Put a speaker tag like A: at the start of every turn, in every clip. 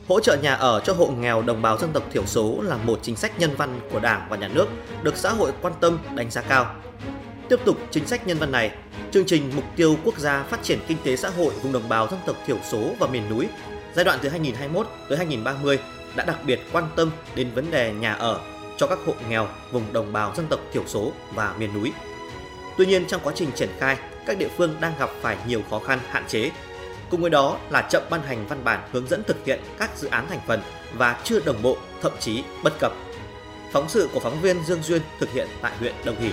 A: Hỗ trợ nhà ở cho hộ nghèo đồng bào dân tộc thiểu số là một chính sách nhân văn của Đảng và Nhà nước được xã hội quan tâm, đánh giá cao. Tiếp tục chính sách nhân văn này, chương trình Mục tiêu Quốc gia Phát triển Kinh tế Xã hội vùng đồng bào dân tộc thiểu số và miền núi giai đoạn từ 2021 tới 2030 đã đặc biệt quan tâm đến vấn đề nhà ở cho các hộ nghèo vùng đồng bào dân tộc thiểu số và miền núi. Tuy nhiên, trong quá trình triển khai, các địa phương đang gặp phải nhiều khó khăn, hạn chế. Cùng với đó là chậm ban hành văn bản hướng dẫn thực hiện các dự án thành phần và chưa đồng bộ, thậm chí bất cập. Phóng sự của phóng viên Dương Duyên thực hiện tại huyện Đồng Hỷ.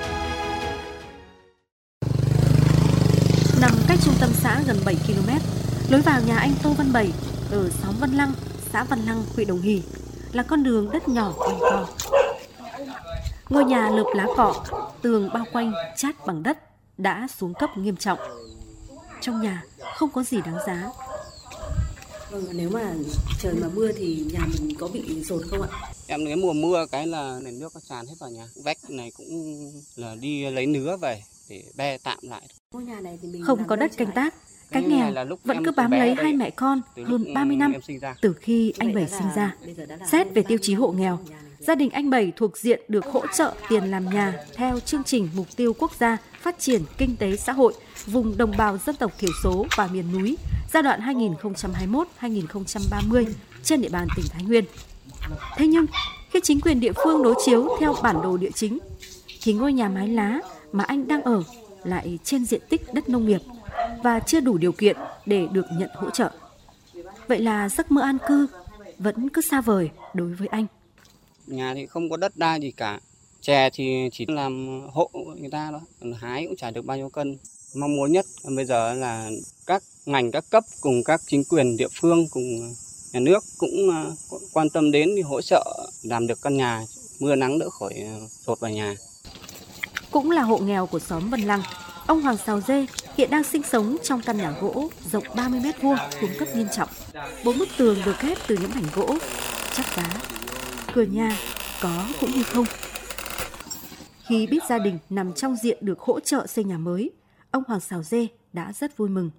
B: Nằm cách trung tâm xã gần 7 km, lối vào nhà anh Tô Văn Bảy ở xóm Văn Lăng, xã Văn Lăng, huyện Đồng Hỷ là con đường đất nhỏ quanh co. Ngôi nhà lợp lá cọ, tường bao quanh chát bằng đất đã xuống cấp nghiêm trọng. Trong nhà không có gì đáng giá.
C: Nếu mà trời mà mưa thì nhà mình có bị dột không ạ?
D: Em cái mùa mưa cái là nền nước nó tràn hết vào nhà. Vách này cũng là đi lấy nứa về để be tạm lại.
B: Không có đất canh tác, cái nghèo vẫn cứ bám lấy hai mẹ con hơn 30 năm từ khi anh Bảy sinh ra. Xét về tiêu chí hộ nghèo, gia đình anh Bảy thuộc diện được hỗ trợ tiền làm nhà theo chương trình Mục tiêu Quốc gia Phát triển Kinh tế Xã hội vùng đồng bào dân tộc thiểu số và miền núi giai đoạn 2021-2030 trên địa bàn tỉnh Thái Nguyên. Thế nhưng, khi chính quyền địa phương đối chiếu theo bản đồ địa chính, thì ngôi nhà mái lá mà anh đang ở lại trên diện tích đất nông nghiệp và chưa đủ điều kiện để được nhận hỗ trợ. Vậy là giấc mơ an cư vẫn cứ xa vời đối với anh.
D: Nhà thì không có đất đai gì cả. Chè thì chỉ làm hộ người ta đó, hái cũng chả được bao nhiêu cân. Mong muốn nhất bây giờ là các ngành các cấp cùng các chính quyền địa phương cùng nhà nước cũng quan tâm đến thì hỗ trợ làm được căn nhà, mưa nắng đỡ khỏi dột vào nhà.
B: Cũng là hộ nghèo của xóm Vân Lăng, ông Hoàng Sào Dê hiện đang sinh sống trong căn nhà gỗ rộng 30 m2 xuống cấp nghiêm trọng. 4 bức tường được ghép từ những mảnh gỗ, chát đá. Cửa nhà có cũng như không. Khi biết gia đình nằm trong diện được hỗ trợ xây nhà mới, ông Hoàng Sào Dê đã rất vui mừng.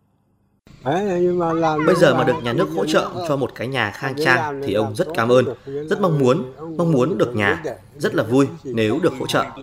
A: Bây giờ mà được nhà nước hỗ trợ cho một cái nhà khang trang thì ông rất cảm ơn, rất mong muốn được nhà, rất là vui nếu được hỗ trợ.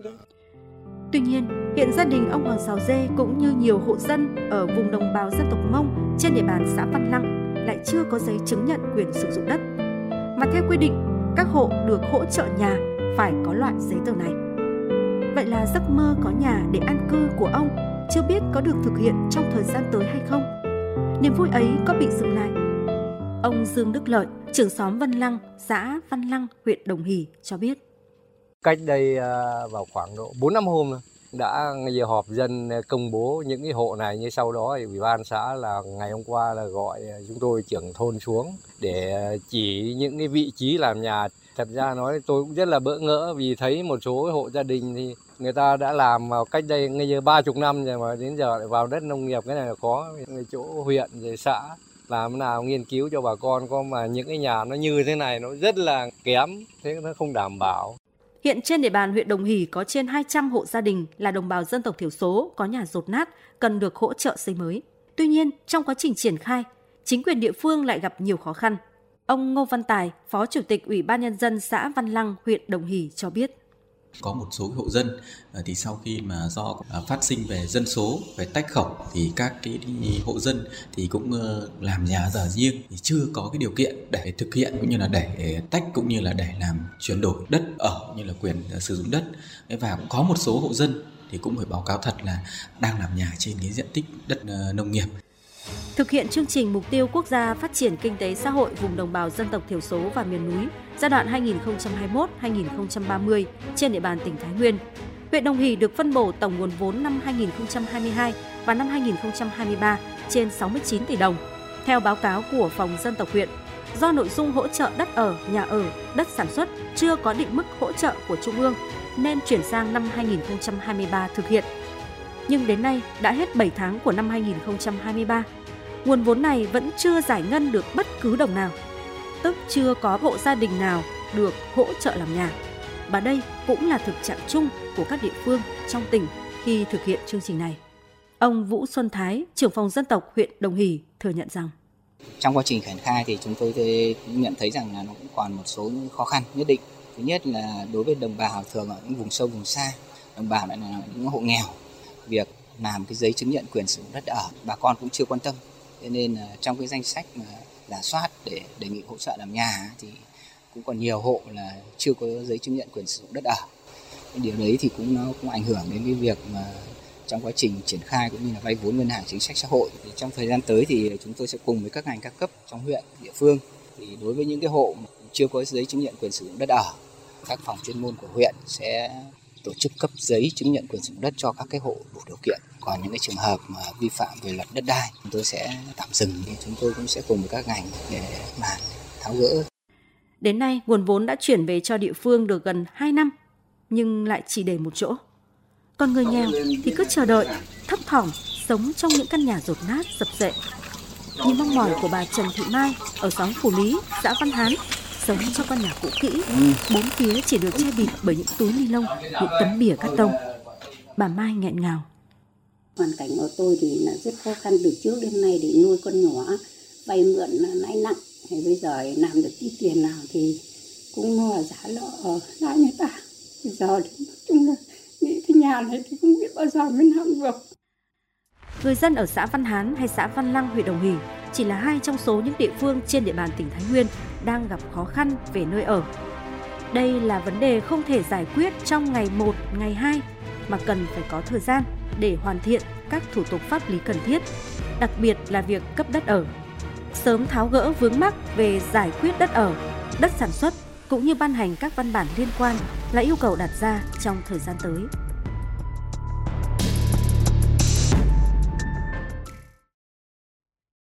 B: Tuy nhiên, hiện gia đình ông Hoàng Sào Dê cũng như nhiều hộ dân ở vùng đồng bào dân tộc Mông trên địa bàn xã Văn Lăng lại chưa có giấy chứng nhận quyền sử dụng đất. Mà theo quy định, các hộ được hỗ trợ nhà phải có loại giấy tờ này. Vậy là giấc mơ có nhà để an cư của ông chưa biết có được thực hiện trong thời gian tới hay không. Niềm vui ấy có bị dừng lại? Ông Dương Đức Lợi, trưởng xóm Văn Lăng, xã Văn Lăng, huyện Đồng Hỷ cho biết.
E: Cách đây vào khoảng độ 4-5 hôm đã giờ họp dân công bố những cái hộ này, như sau đó thì Ủy ban xã là ngày hôm qua là gọi chúng tôi trưởng thôn xuống để chỉ những cái vị trí làm nhà. Thật ra nói tôi cũng rất là bỡ ngỡ vì thấy một số hộ gia đình thì người ta đã làm vào cách đây ngay giờ 30 năm rồi mà đến giờ lại vào đất nông nghiệp, cái này là khó. Người chỗ huyện rồi xã làm nào nghiên cứu cho bà con có mà những cái nhà nó như thế này nó rất là kém, thế nó không đảm bảo.
B: Hiện trên địa bàn huyện Đồng Hỷ có trên 200 hộ gia đình là đồng bào dân tộc thiểu số có nhà dột nát cần được hỗ trợ xây mới. Tuy nhiên, trong quá trình triển khai, chính quyền địa phương lại gặp nhiều khó khăn. Ông Ngô Văn Tài, Phó Chủ tịch Ủy ban Nhân dân xã Văn Lăng, huyện Đồng Hỷ cho biết.
F: Có một số hộ dân thì sau khi mà do phát sinh về dân số, về tách khẩu thì các cái hộ dân thì cũng làm nhà ở riêng thì chưa có cái điều kiện để thực hiện cũng như là để tách cũng như là để làm chuyển đổi đất ở như là quyền sử dụng đất. Và cũng có một số hộ dân thì cũng phải báo cáo thật là đang làm nhà trên cái diện tích đất nông nghiệp.
B: Thực hiện chương trình Mục tiêu Quốc gia Phát triển Kinh tế Xã hội vùng đồng bào dân tộc thiểu số và miền núi giai đoạn 2021-2030 trên địa bàn tỉnh Thái Nguyên, huyện Đồng Hỷ được phân bổ tổng nguồn vốn năm 2022 và năm 2023 trên 69 tỷ đồng. Theo báo cáo của Phòng Dân tộc huyện, do nội dung hỗ trợ đất ở, nhà ở, đất sản xuất chưa có định mức hỗ trợ của Trung ương nên chuyển sang năm 2023 thực hiện. Nhưng đến nay đã hết 7 tháng của năm 2023, nguồn vốn này vẫn chưa giải ngân được bất cứ đồng nào, tức chưa có hộ gia đình nào được hỗ trợ làm nhà. Và đây cũng là thực trạng chung của các địa phương trong tỉnh khi thực hiện chương trình này. Ông Vũ Xuân Thái, trưởng phòng dân tộc huyện Đồng Hỷ thừa nhận rằng
G: Trong quá trình triển khai thì chúng tôi nhận thấy rằng là nó cũng còn một số những khó khăn nhất định. Thứ nhất là đối với đồng bào thường ở những vùng sâu vùng xa, đồng bào lại là những hộ nghèo, việc làm cái giấy chứng nhận quyền sử dụng đất ở bà con cũng chưa quan tâm. Cho nên là trong cái danh sách mà rà soát để đề nghị hỗ trợ làm nhà thì cũng còn nhiều hộ là chưa có giấy chứng nhận quyền sử dụng đất ở. Cái điều đấy thì nó cũng ảnh hưởng đến cái việc mà trong quá trình triển khai cũng như là vay vốn ngân hàng chính sách xã hội. Thì trong thời gian tới thì chúng tôi sẽ cùng với các ngành các cấp trong huyện, địa phương thì đối với những cái hộ mà chưa có giấy chứng nhận quyền sử dụng đất ở, các phòng chuyên môn của huyện sẽ tổ chức cấp giấy chứng nhận quyền sử dụng đất cho các cái hộ đủ điều kiện. Còn những cái trường hợp mà vi phạm về luật đất đai, chúng tôi sẽ tạm dừng thì chúng tôi cũng sẽ cùng với các ngành để mà tháo gỡ.
B: Đến nay, nguồn vốn đã chuyển về cho địa phương được gần 2 năm, nhưng lại chỉ để một chỗ. Còn người nghèo thì cứ chờ đợi, thấp thỏm, sống trong những căn nhà dột nát, sập xệ. Như mong mỏi của bà Trần Thị Mai ở xóm Phù Lý, xã Văn Hán, sống trong căn nhà cũ kỹ, bốn phía chỉ được che bịt bởi những túi ni lông, những tấm bìa cát tông. Bà Mai nghẹn ngào.
H: Hoàn cảnh của tôi thì là rất khó khăn từ trước đến nay để nuôi con nhỏ, vay mượn lãi nặng. Thì bây giờ làm được tí tiền nào thì cũng lo trả nợ lãi người ta. Bây giờ thì nói chung là nghĩ cái nhà này thì không biết bao giờ mới làm được.
B: Người dân ở xã Văn Hán hay xã Văn Lăng, huyện Đồng Hỷ chỉ là hai trong số những địa phương trên địa bàn tỉnh Thái Nguyên đang gặp khó khăn về nơi ở. Đây là vấn đề không thể giải quyết trong ngày 1, ngày 2 mà cần phải có thời gian để hoàn thiện các thủ tục pháp lý cần thiết, đặc biệt là việc cấp đất ở. Sớm tháo gỡ vướng mắc về giải quyết đất ở, đất sản xuất cũng như ban hành các văn bản liên quan là yêu cầu đặt ra trong thời gian tới.